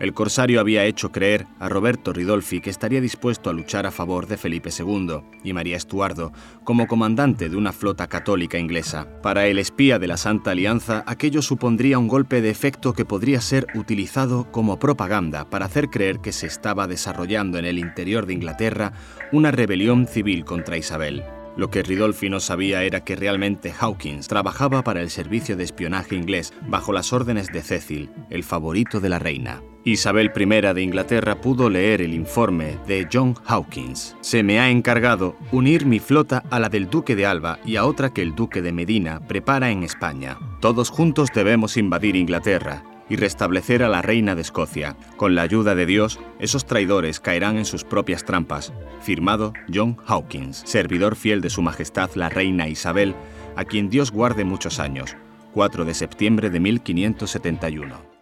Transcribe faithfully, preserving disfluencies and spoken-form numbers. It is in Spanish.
El corsario había hecho creer a Roberto Ridolfi que estaría dispuesto a luchar a favor de Felipe segundo y María Estuardo como comandante de una flota católica inglesa. Para el espía de la Santa Alianza, aquello supondría un golpe de efecto que podría ser utilizado como propaganda para hacer creer que se estaba desarrollando en el interior de Inglaterra una rebelión civil contra Isabel. Lo que Ridolfi no sabía era que realmente Hawkins trabajaba para el servicio de espionaje inglés bajo las órdenes de Cecil, el favorito de la reina. Isabel primera de Inglaterra pudo leer el informe de John Hawkins. Se me ha encargado unir mi flota a la del Duque de Alba y a otra que el Duque de Medina prepara en España. Todos juntos debemos invadir Inglaterra y restablecer a la reina de Escocia. Con la ayuda de Dios, esos traidores caerán en sus propias trampas. Firmado John Hawkins, servidor fiel de su majestad la reina Isabel, a quien Dios guarde muchos años. cuatro de septiembre de mil quinientos setenta y uno.